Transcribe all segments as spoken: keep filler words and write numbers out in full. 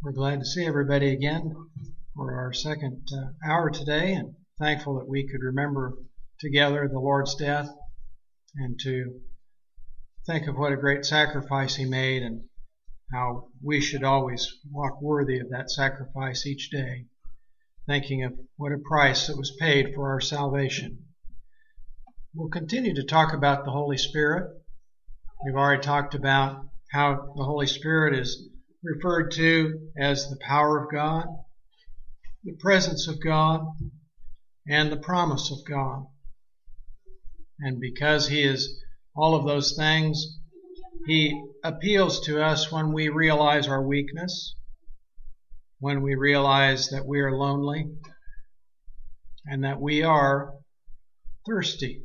We're glad to see everybody again for our second uh, hour today, and thankful that we could remember together the Lord's death and to think of what a great sacrifice He made and how we should always walk worthy of that sacrifice each day, thinking of what a price that was paid for our salvation. We'll continue to talk about the Holy Spirit. We've already talked about how the Holy Spirit is referred to as the power of God, the presence of God, and the promise of God. And because He is all of those things, He appeals to us when we realize our weakness, when we realize that we are lonely, and that we are thirsty.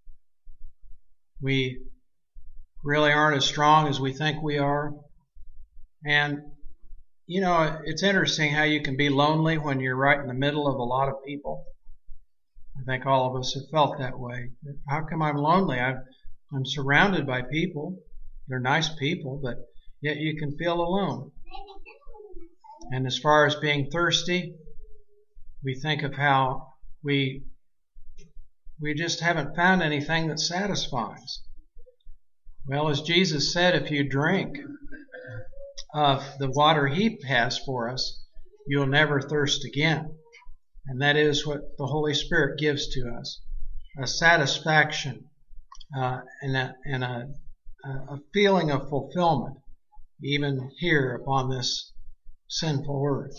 We really aren't as strong as we think we are. And, you know, it's interesting how you can be lonely when you're right in the middle of a lot of people. I think all of us have felt that way. How come I'm lonely? I've, I'm surrounded by people. They're nice people, but yet you can feel alone. And as far as being thirsty, we think of how we we just haven't found anything that satisfies. Well, as Jesus said, if you drink of the water He has for us, you'll never thirst again. And that is what the Holy Spirit gives to us, a satisfaction uh, and, a, and a, a feeling of fulfillment, even here upon this sinful earth.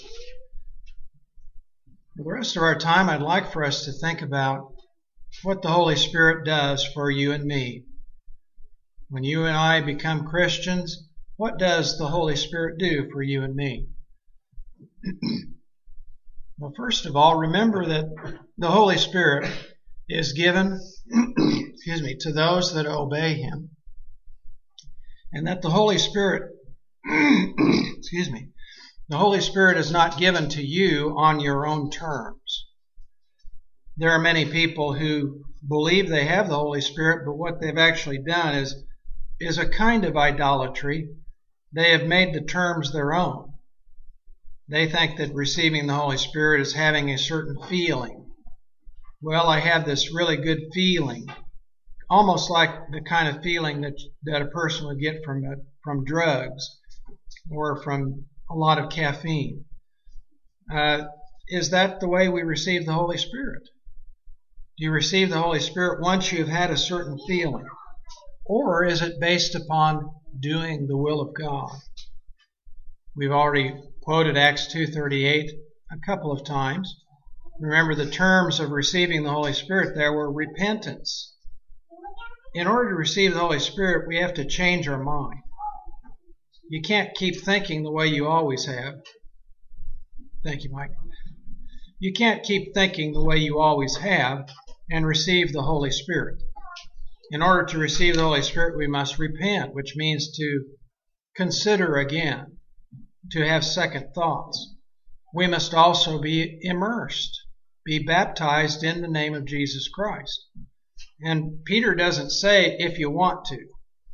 For the rest of our time, I'd like for us to think about what the Holy Spirit does for you and me. When you and I become Christians, what does the Holy Spirit do for you and me? Well, first of all, remember that the Holy Spirit is given excuse me, to those that obey Him. And that the Holy Spirit excuse me, the Holy Spirit is not given to you on your own terms. There are many people who believe they have the Holy Spirit, but what they've actually done is, is a kind of idolatry. They have made the terms their own. They think that receiving the Holy Spirit is having a certain feeling. Well, I have this really good feeling, almost like the kind of feeling that that a person would get from a, from drugs or from a lot of caffeine. Uh, is that the way we receive the Holy Spirit? Do you receive the Holy Spirit once you've had a certain feeling? Or is it based upon doing the will of God? We've already quoted Acts two thirty-eight a couple of times. Remember, the terms of receiving the Holy Spirit there were repentance. In order to receive the Holy Spirit, we have to change our mind. You can't keep thinking the way you always have. Thank you, Mike. You can't keep thinking the way you always have and receive the Holy Spirit. In order to receive the Holy Spirit, we must repent, which means to consider again, to have second thoughts. We must also be immersed, be baptized in the name of Jesus Christ. And Peter doesn't say if you want to.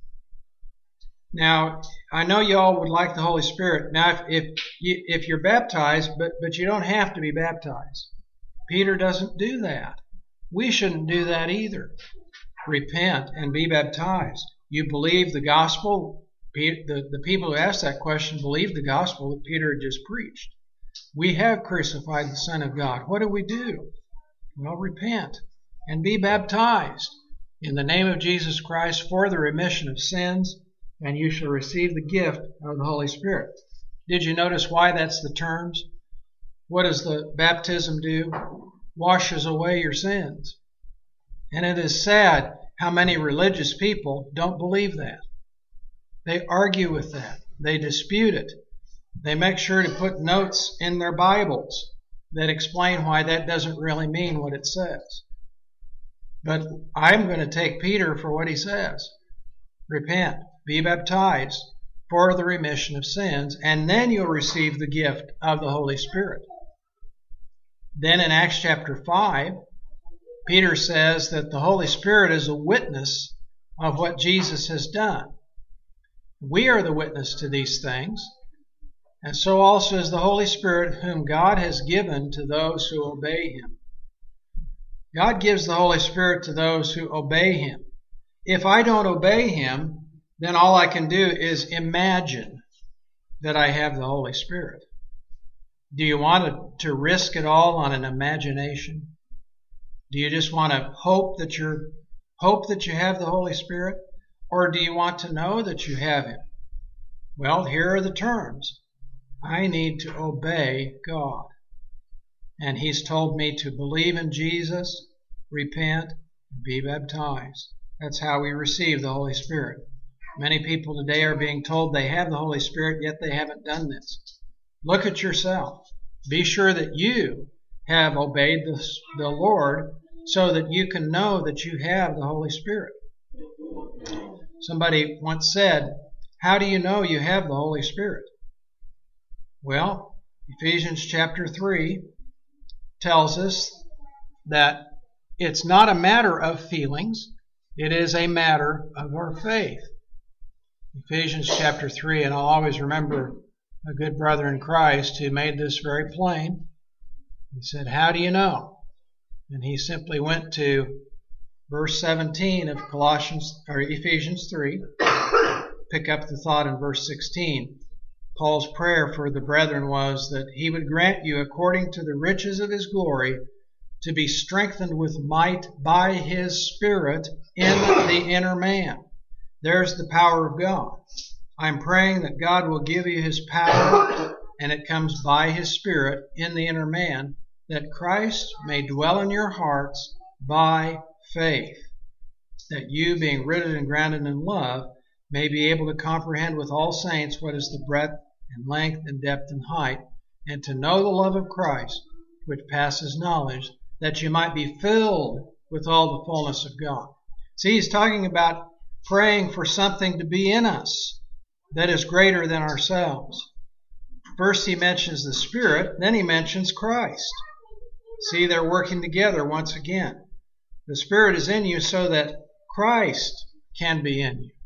Now, I know you all would like the Holy Spirit. Now, if if, you, if you're baptized, but, but you don't have to be baptized. Peter doesn't do that. We shouldn't do that either. Repent and be baptized. You believe the gospel. The, the people who asked that question believed the gospel that Peter had just preached. We have crucified the Son of God. What do we do? Well, repent and be baptized in the name of Jesus Christ for the remission of sins, and you shall receive the gift of the Holy Spirit. Did you notice why that's the terms? What does the baptism do? Washes away your sins. And it is sad how many religious people don't believe that. They argue with that. They dispute it. They make sure to put notes in their Bibles that explain why that doesn't really mean what it says. But I'm going to take Peter for what he says. Repent, be baptized for the remission of sins, and then you'll receive the gift of the Holy Spirit. Then in Acts chapter five, Peter says that the Holy Spirit is a witness of what Jesus has done. We are the witness to these things. and so also is the Holy Spirit, whom God has given to those who obey him. God gives the Holy Spirit to those who obey him. If I don't obey him, then all I can do is imagine that I have the Holy Spirit. Do you want to, to risk it all on an imagination? Do you just want to hope that you're hope that you have the Holy Spirit? Or do you want to know that you have him? Well, here are the terms. I need to obey God. And he's told me to believe in Jesus, repent, and be baptized. That's how we receive the Holy Spirit. Many people today are being told they have the Holy Spirit, yet they haven't done this. Look at yourself. Be sure that you have obeyed the, the Lord so that you can know that you have the Holy Spirit. Somebody once said, how do you know you have the Holy Spirit? Well, Ephesians chapter three tells us that it's not a matter of feelings, it is a matter of our faith. Ephesians chapter three, and I'll always remember a good brother in Christ who made this very plain. He said, how do you know? And he simply went to verse seventeen of Colossians or Ephesians three, pick up the thought in verse sixteen. Paul's prayer for the brethren was that he would grant you, according to the riches of his glory, to be strengthened with might by his Spirit in the inner man. There's the power of God. I'm praying that God will give you his power, and it comes by his Spirit in the inner man, that Christ may dwell in your hearts by faith, that you, being rooted and grounded in love, may be able to comprehend with all saints what is the breadth and length and depth and height, and to know the love of Christ, which passes knowledge, that you might be filled with all the fullness of God. See, he's talking about praying for something to be in us that is greater than ourselves. First he mentions the Spirit, then he mentions Christ. See, they're working together once again. The Spirit is in you so that Christ can be in you.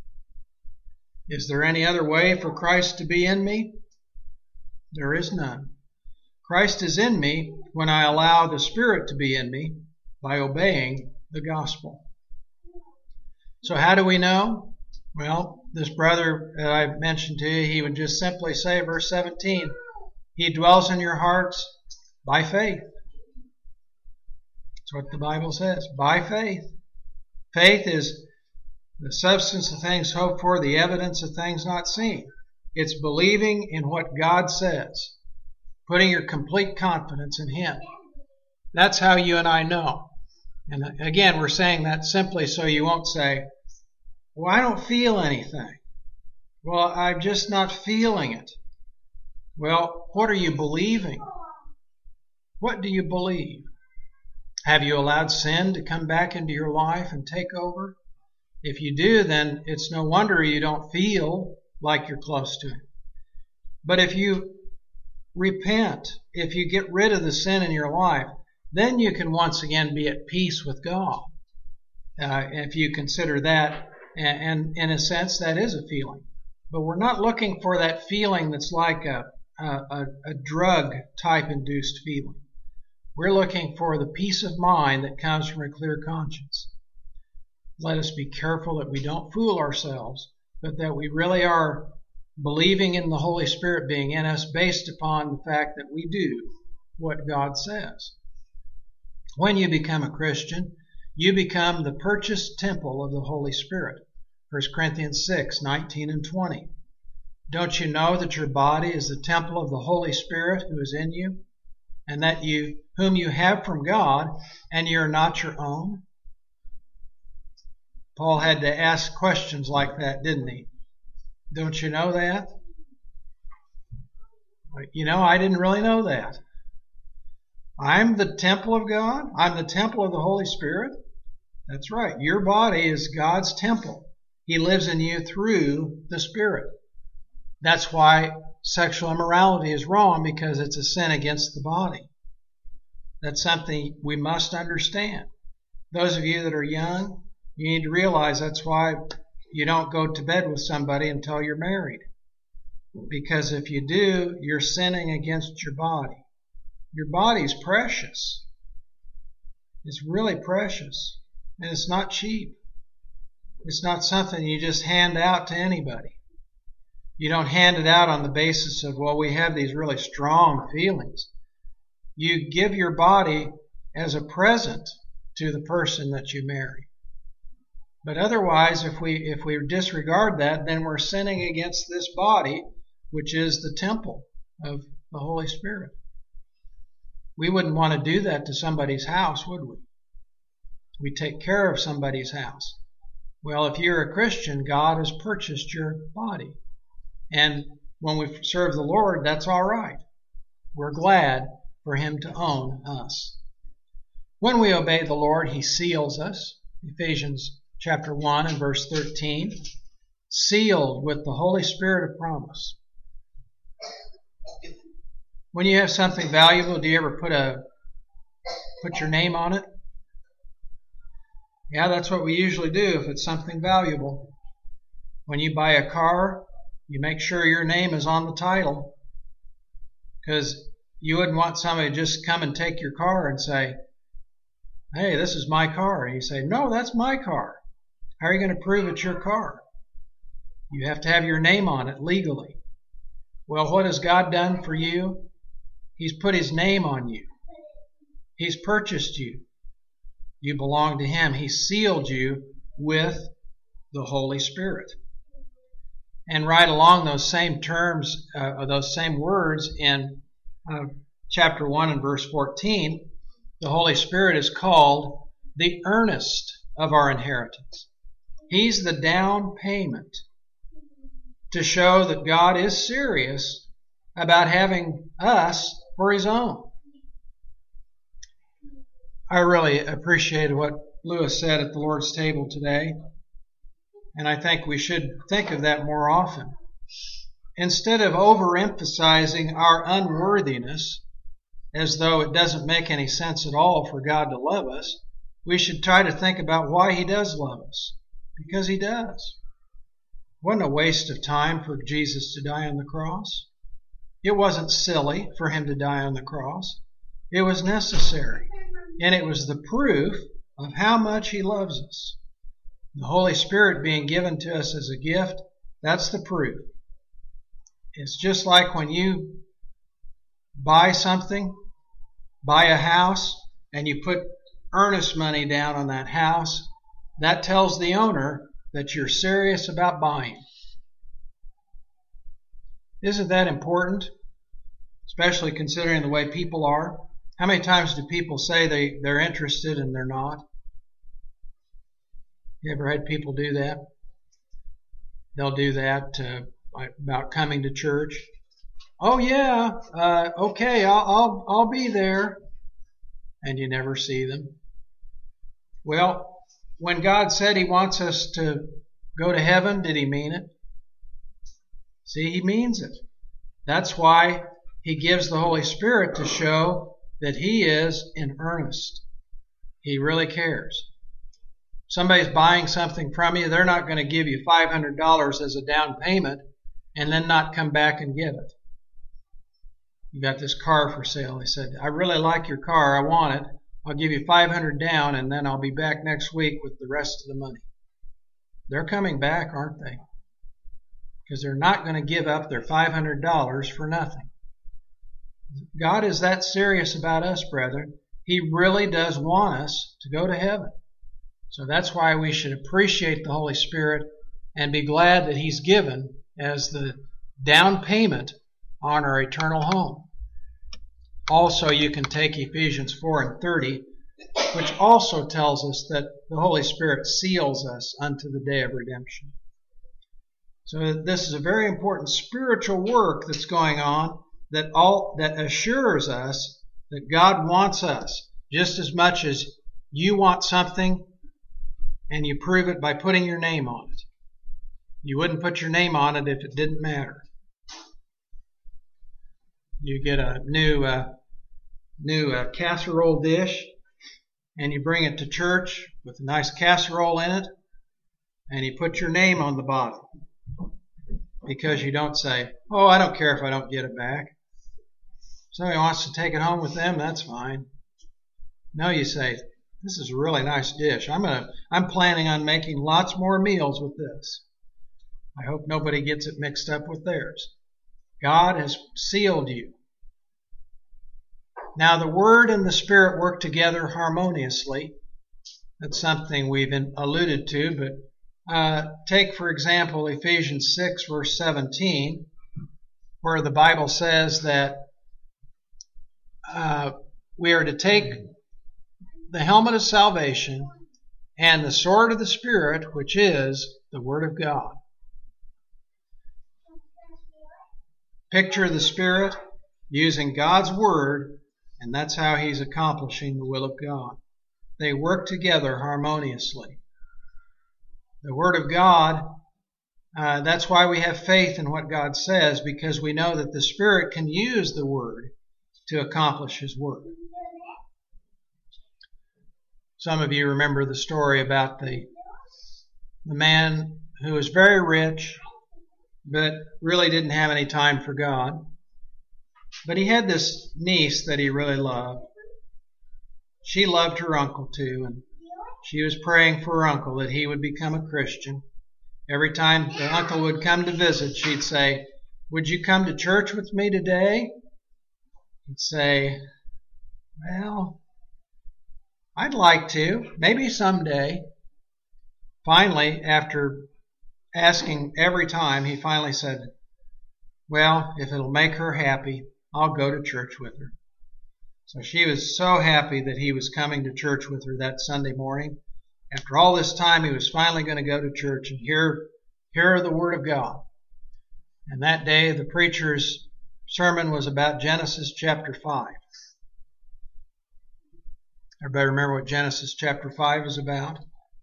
Is there any other way for Christ to be in me? There is none. Christ is in me when I allow the Spirit to be in me by obeying the gospel. So how do we know? Well, this brother that I mentioned to you, he would just simply say, verse seventeen, he dwells in your hearts by faith. That's what the Bible says, by faith. Faith is the substance of things hoped for, the evidence of things not seen. It's believing in what God says, putting your complete confidence in him. That's how you and I know. And again, we're saying that simply so you won't say, well, I don't feel anything. Well, I'm just not feeling it. Well, what are you believing? What do you believe? Have you allowed sin to come back into your life and take over? If you do, then it's no wonder you don't feel like you're close to him. But if you repent, if you get rid of the sin in your life, then you can once again be at peace with God. Uh, if you consider that, and, and in a sense, that is a feeling. But we're not looking for that feeling that's like a, a, a drug-type induced feeling. We're looking for the peace of mind that comes from a clear conscience. Let us be careful that we don't fool ourselves, but that we really are believing in the Holy Spirit being in us based upon the fact that we do what God says. When you become a Christian, you become the purchased temple of the Holy Spirit. First Corinthians six, nineteen and twenty. Don't you know that your body is the temple of the Holy Spirit who is in you, and that you, whom you have from God, and you are not your own? Paul had to ask questions like that, didn't he? Don't you know that? You know, I didn't really know that. I'm the temple of God. I'm the temple of the Holy Spirit. That's right. Your body is God's temple. He lives in you through the Spirit. That's why sexual immorality is wrong, because it's a sin against the body. That's something we must understand. Those of you that are young, you need to realize that's why you don't go to bed with somebody until you're married. Because if you do, you're sinning against your body. Your body's precious. It's really precious. And it's not cheap. It's not something you just hand out to anybody. You don't hand it out on the basis of, well, we have these really strong feelings. You give your body as a present to the person that you marry. But otherwise, if we if we disregard that, then we're sinning against this body, which is the temple of the Holy Spirit. We wouldn't want to do that to somebody's house, would we? We take care of somebody's house. Well, if you're a Christian, God has purchased your body. And when we serve the Lord, that's all right. We're glad for Him to own us. When we obey the Lord, He seals us. Ephesians chapter one and verse thirteen. Sealed with the Holy Spirit of promise. When you have something valuable, do you ever put a put your name on it? Yeah, that's what we usually do if it's something valuable. When you buy a car, you make sure your name is on the title. Because you wouldn't want somebody to just come and take your car and say, hey, this is my car. And you say, no, that's my car. How are you going to prove it's your car? You have to have your name on it legally. Well, what has God done for you? He's put His name on you. He's purchased you. You belong to Him. He sealed you with the Holy Spirit. And right along those same terms, uh, those same words in uh, chapter one and verse fourteen, the Holy Spirit is called the earnest of our inheritance. He's the down payment to show that God is serious about having us for His own. I really appreciated what Lewis said at the Lord's table today, and I think we should think of that more often. Instead of overemphasizing our unworthiness, as though it doesn't make any sense at all for God to love us, we should try to think about why He does love us. Because He does. It wasn't a waste of time for Jesus to die on the cross. It wasn't silly for Him to die on the cross. It was necessary. And it was the proof of how much He loves us. The Holy Spirit being given to us as a gift, that's the proof. It's just like when you buy something, buy a house, and you put earnest money down on that house, that tells the owner that you're serious about buying. Isn't that important? Especially considering the way people are. How many times do people say they, they're interested and they're not? You ever had people do that? They'll do that uh, about coming to church. Oh yeah, uh, okay, I'll, I'll I'll be there, and you never see them. Well, when God said He wants us to go to heaven, did He mean it? See, He means it. That's why He gives the Holy Spirit to show that He is in earnest. He really cares. Somebody's buying something from you, they're not going to give you five hundred dollars as a down payment and then not come back and give it. You got this car for sale. They said, I really like your car. I want it. I'll give you five hundred dollars down and then I'll be back next week with the rest of the money. They're coming back, aren't they? Because they're not going to give up their five hundred dollars for nothing. God is that serious about us, brethren. He really does want us to go to heaven. So that's why we should appreciate the Holy Spirit and be glad that He's given as the down payment on our eternal home. Also, you can take Ephesians four and thirty, which also tells us that the Holy Spirit seals us unto the day of redemption. So this is a very important spiritual work that's going on that all that assures us that God wants us just as much as you want something, and you prove it by putting your name on it. You wouldn't put your name on it if it didn't matter. You get a new uh, new uh, casserole dish, and you bring it to church with a nice casserole in it, and you put your name on the bottom. because you don't say, oh, I don't care if I don't get it back. Somebody wants to take it home with them, that's fine. No, you say, this is a really nice dish. I'm gonna, I'm planning on making lots more meals with this. I hope nobody gets it mixed up with theirs. God has sealed you. Now the Word and the Spirit work together harmoniously. That's something we've alluded to, but uh, take, for example, Ephesians six, verse seventeen, where the Bible says that uh, we are to take the helmet of salvation and the sword of the Spirit, which is the Word of God. Picture the Spirit using God's Word, and that's how He's accomplishing the will of God. They work together harmoniously. The Word of God, uh, that's why we have faith in what God says, because we know that the Spirit can use the Word to accomplish His work. Some of you remember the story about the, the man who was very rich, but really didn't have any time for God. But he had this niece that he really loved. She loved her uncle too, and she was praying for her uncle that he would become a Christian. Every time the uncle would come to visit, she'd say, would you come to church with me today? He'd say, well, I'd like to, maybe someday. Finally, after asking every time, he finally said, well, if it'll make her happy, I'll go to church with her. So she was so happy that he was coming to church with her that Sunday morning. After all this time, he was finally going to go to church and hear, hear the Word of God. And that day, the preacher's sermon was about Genesis chapter five. Everybody remember what Genesis chapter five is about?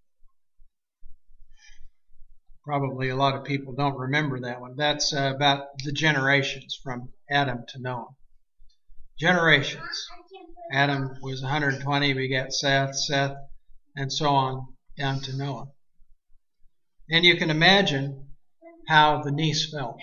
Probably a lot of people don't remember that one. That's uh, about the generations from Adam to Noah. Generations. Adam was one hundred twenty, begat Seth, Seth, and so on down to Noah. And you can imagine how the niece felt.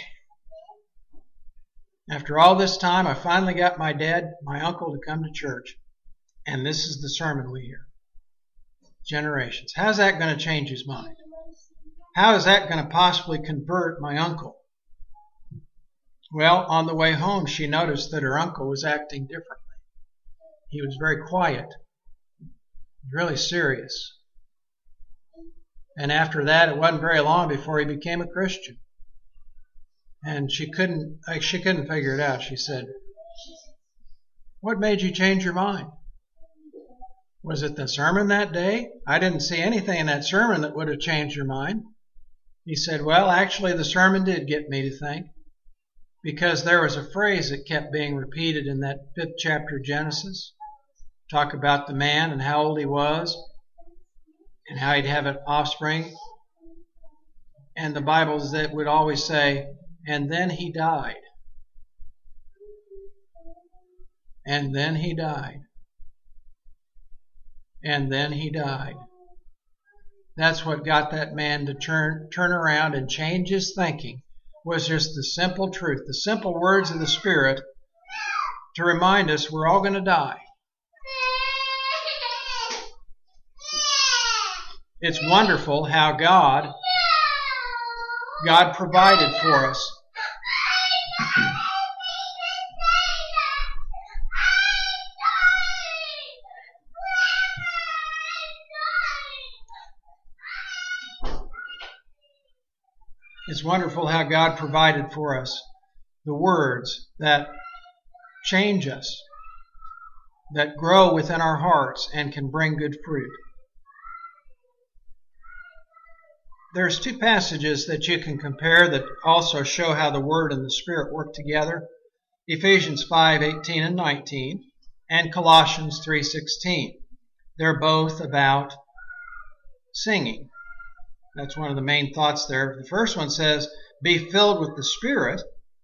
After all this time, I finally got my dad, my uncle, to come to church. And this is the sermon we hear. Generations. How's that going to change his mind? How is that going to possibly convert my uncle? Well, on the way home, she noticed that her uncle was acting differently. He was very quiet, really serious. And after that, it wasn't very long before he became a Christian. And she couldn't, she couldn't figure it out. She said, what made you change your mind? Was it the sermon that day? I didn't see anything in that sermon that would have changed your mind. He said, well, actually, the sermon did get me to think, because there was a phrase that kept being repeated in that fifth chapter of Genesis. Talk about the man and how old he was and how he'd have an offspring. And the Bible that would always say, and then he died. And then he died. And then he died. That's what got that man to turn turn around and change his thinking, was just the simple truth, the simple words of the Spirit to remind us we're all going to die. It's wonderful how God, God provided for us. It's wonderful how God provided for us the words that change us, that grow within our hearts and can bring good fruit. There's two passages that you can compare that also show how the Word and the Spirit work together. Ephesians five eighteen and nineteen and Colossians three sixteen. They're both about singing. That's one of the main thoughts there. The first one says, be filled with the Spirit.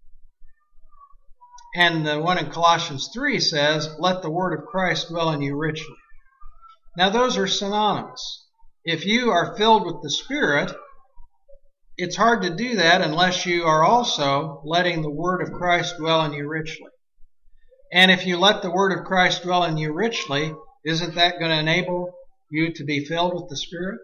And the one in Colossians three says, let the word of Christ dwell in you richly. Now those are synonymous. If you are filled with the Spirit, it's hard to do that unless you are also letting the Word of Christ dwell in you richly. And if you let the Word of Christ dwell in you richly, isn't that going to enable you to be filled with the Spirit?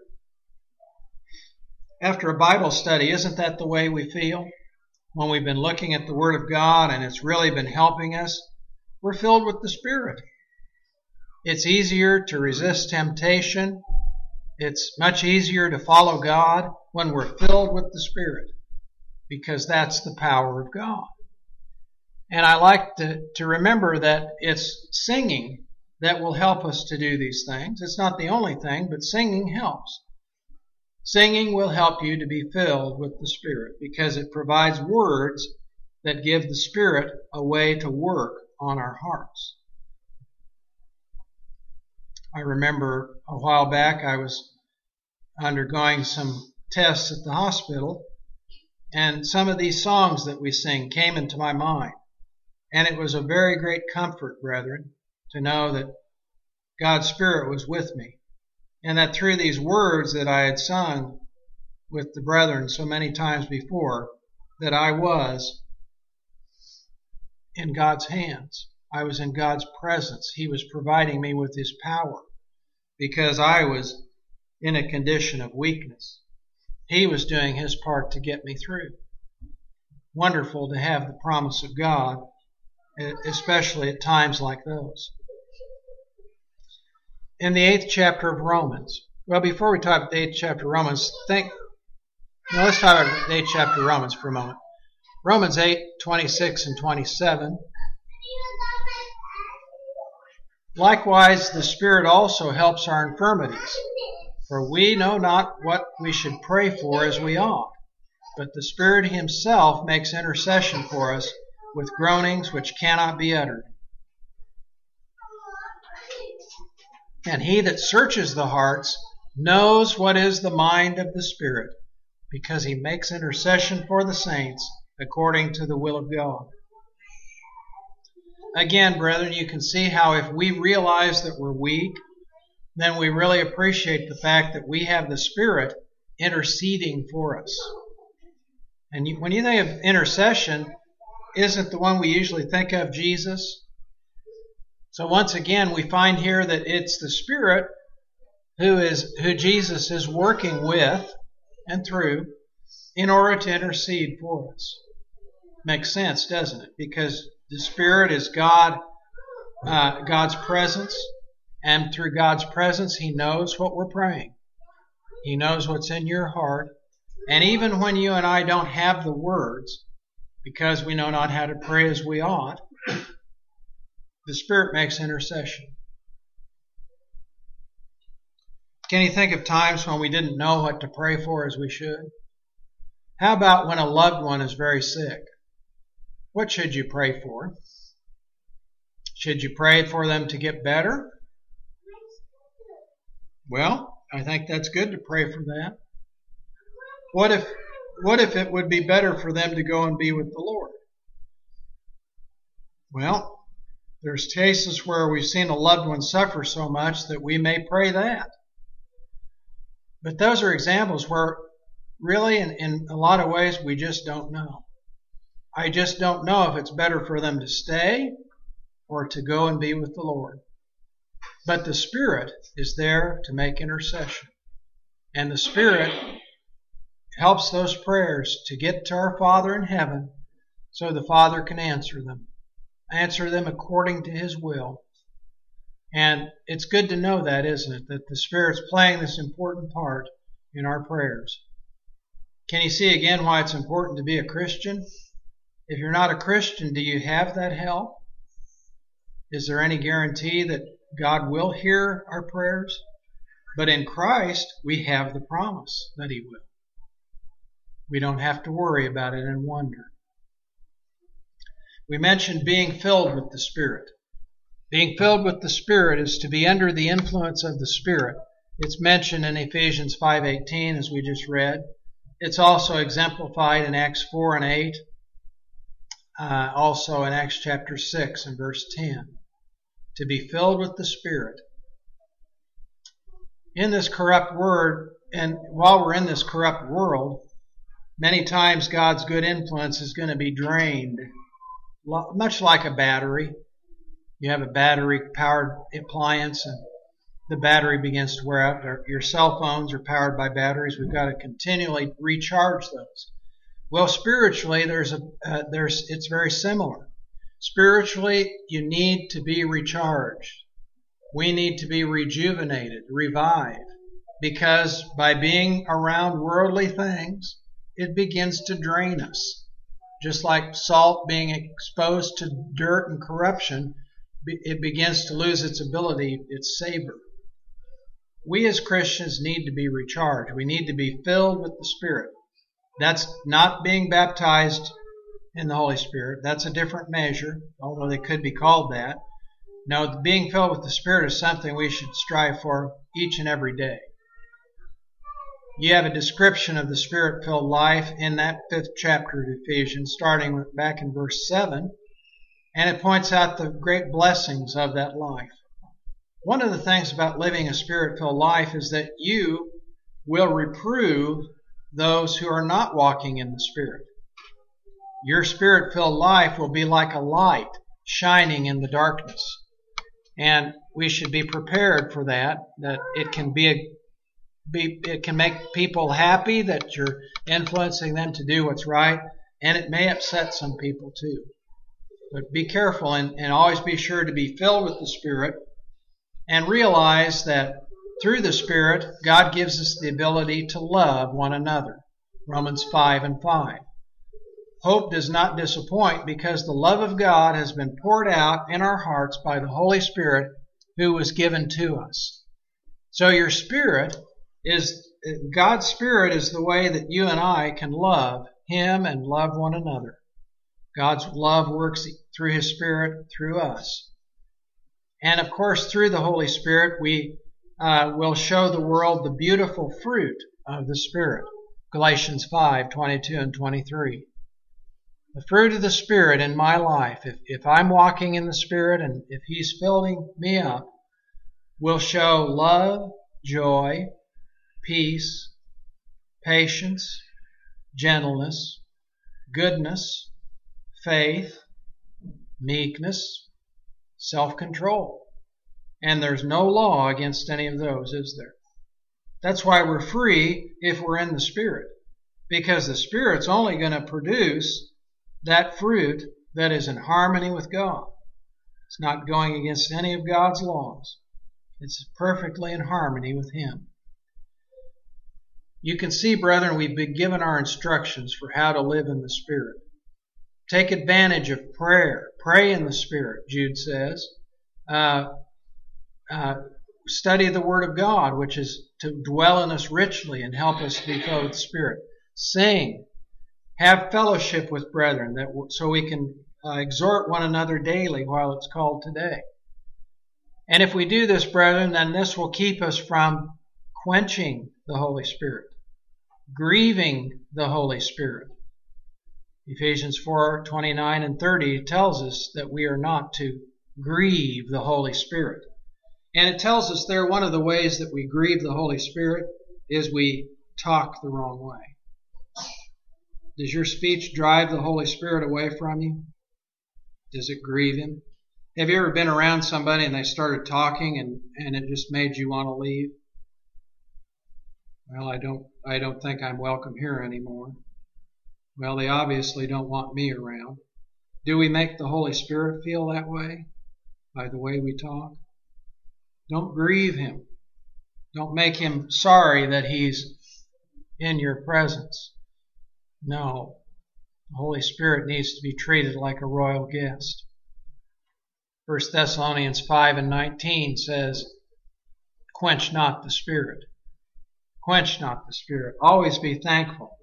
After a Bible study, isn't that the way we feel? When we've been looking at the Word of God and it's really been helping us, we're filled with the Spirit. It's easier to resist temptation. It's much easier to follow God when we're filled with the Spirit, because that's the power of God. And I like to, to remember that it's singing that will help us to do these things. It's not the only thing, but singing helps. Singing will help you to be filled with the Spirit because it provides words that give the Spirit a way to work on our hearts. I remember a while back I was undergoing some tests at the hospital, and some of these songs that we sing came into my mind. And it was a very great comfort, brethren, to know that God's Spirit was with me, and that through these words that I had sung with the brethren so many times before, that I was in God's hands. I was in God's presence. He was providing me with His power because I was in a condition of weakness. He was doing His part to get me through. Wonderful to have the promise of God, especially at times like those. In the eighth chapter of Romans, well, before we talk about the eighth chapter of Romans, think, now let's talk about the eighth chapter of Romans for a moment. Romans eight, twenty-six and twenty-seven. Likewise, the Spirit also helps our infirmities, for we know not what we should pray for as we ought, but the Spirit Himself makes intercession for us with groanings which cannot be uttered. And He that searches the hearts knows what is the mind of the Spirit, because He makes intercession for the saints according to the will of God. Again, brethren, you can see how if we realize that we're weak, then we really appreciate the fact that we have the Spirit interceding for us. And when you think of intercession, isn't the one we usually think of Jesus? So once again, we find here that it's the Spirit who is who Jesus is working with and through in order to intercede for us. Makes sense, doesn't it? Because the Spirit is God, uh, God's presence, and through God's presence, He knows what we're praying. He knows what's in your heart. And even when you and I don't have the words, because we know not how to pray as we ought, the Spirit makes intercession. Can you think of times when we didn't know what to pray for as we should? How about when a loved one is very sick? What should you pray for? Should you pray for them to get better? Well, I think that's good to pray for that. What if, what if it would be better for them to go and be with the Lord? Well, there's cases where we've seen a loved one suffer so much that we may pray that. But those are examples where really in, in a lot of ways we just don't know. I just don't know if it's better for them to stay or to go and be with the Lord. But the Spirit is there to make intercession. And the Spirit helps those prayers to get to our Father in heaven so the Father can answer them. Answer them according to His will. And it's good to know that, isn't it? That the Spirit's playing this important part in our prayers. Can you see again why it's important to be a Christian? If you're not a Christian, do you have that help? Is there any guarantee that God will hear our prayers? But in Christ, we have the promise that He will. We don't have to worry about it and wonder. We mentioned being filled with the Spirit. Being filled with the Spirit is to be under the influence of the Spirit. It's mentioned in Ephesians five eighteen, as we just read. It's also exemplified in Acts four and eight. Uh, also in Acts chapter six and verse ten. To be filled with the Spirit. In this corrupt word, and while we're in this corrupt world, Many times God's good influence is going to be drained, much like a battery. You have a battery-powered appliance and the battery begins to wear out. Your cell phones are powered by batteries. We've got to continually recharge those. Well, spiritually, there's a uh, there's it's very similar. Spiritually, you need to be recharged. We need to be rejuvenated, revived, because by being around worldly things, it begins to drain us. Just like salt being exposed to dirt and corruption, it begins to lose its ability, its savor. We as Christians need to be recharged. We need to be filled with the Spirit. That's not being baptized in the Holy Spirit. That's a different measure, although they could be called that. No, being filled with the Spirit is something we should strive for each and every day. You have a description of the Spirit-filled life in that fifth chapter of Ephesians, starting with back in verse seven, and it points out the great blessings of that life. One of the things about living a Spirit-filled life is that you will reprove those who are not walking in the Spirit. Your Spirit-filled life will be like a light shining in the darkness. And we should be prepared for that, that it can be, a, be it can make people happy that you're influencing them to do what's right, and it may upset some people too. But be careful and, and always be sure to be filled with the Spirit and realize that through the Spirit, God gives us the ability to love one another. Romans five and five. Hope does not disappoint because the love of God has been poured out in our hearts by the Holy Spirit who was given to us. So your spirit is, God's Spirit is the way that you and I can love Him and love one another. God's love works through His Spirit through us. And of course, through the Holy Spirit, we uh, will show the world the beautiful fruit of the Spirit. Galatians five, twenty-two and twenty-three. The fruit of the Spirit in my life, if, if I'm walking in the Spirit and if He's filling me up, will show love, joy, peace, patience, gentleness, goodness, faith, meekness, self-control. And there's no law against any of those, is there? That's why we're free if we're in the Spirit, because the Spirit's only going to produce that fruit that is in harmony with God. It's not going against any of God's laws. It's perfectly in harmony with Him. You can see, brethren, we've been given our instructions for how to live in the Spirit. Take advantage of prayer. Pray in the Spirit, Jude says. Uh, uh, study the Word of God, which is to dwell in us richly and help us to be filled with the Spirit. Sing. Have fellowship with brethren, that so we can uh, exhort one another daily while it's called today. And if we do this, brethren, then this will keep us from quenching the Holy Spirit, grieving the Holy Spirit. Ephesians four, twenty-nine and thirty tells us that we are not to grieve the Holy Spirit. And it tells us there one of the ways that we grieve the Holy Spirit is we talk the wrong way. Does your speech drive the Holy Spirit away from you? Does it grieve Him? Have you ever been around somebody and they started talking and, and it just made you want to leave? Well, I don't, I don't think I'm welcome here anymore. Well, they obviously don't want me around. Do we make the Holy Spirit feel that way by the way we talk? Don't grieve Him. Don't make Him sorry that He's in your presence. No, the Holy Spirit needs to be treated like a royal guest. First Thessalonians five and nineteen says, quench not the Spirit. Quench not the Spirit. Always be thankful.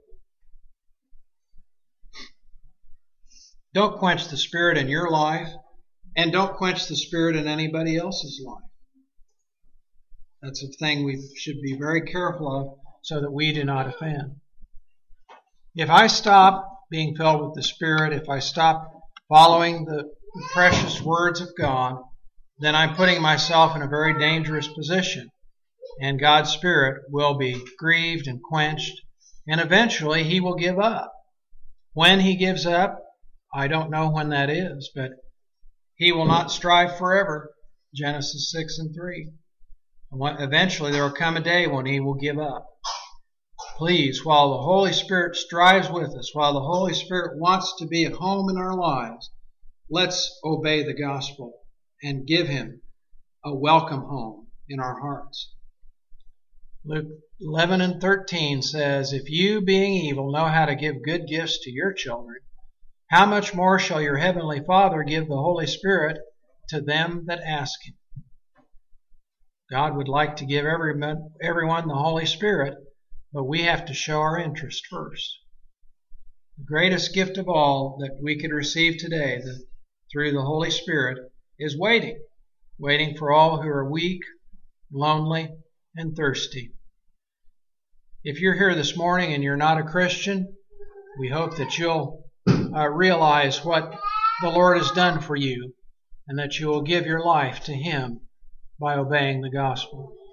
Don't quench the Spirit in your life, and don't quench the Spirit in anybody else's life. That's a thing we should be very careful of so that we do not offend. If I stop being filled with the Spirit, if I stop following the precious words of God, then I'm putting myself in a very dangerous position. And God's Spirit will be grieved and quenched And eventually he will give up. When he gives up, I don't know when that is, but he will not strive forever. Genesis six and three. Eventually there will come a day when he will give up. Please, while the Holy Spirit strives with us, while the Holy Spirit wants to be at home in our lives, let's obey the gospel and give him a welcome home in our hearts. Luke eleven and thirteen says, "If you, being evil, know how to give good gifts to your children, how much more shall your heavenly Father give the Holy Spirit to them that ask him?" God would like to give everyone, everyone the Holy Spirit, but we have to show our interest first. The greatest gift of all that we could receive today the, through the Holy Spirit is waiting, waiting for all who are weak, lonely, and thirsty. If you're here this morning and you're not a Christian, we hope that you'll uh, realize what the Lord has done for you and that you will give your life to him by obeying the gospel.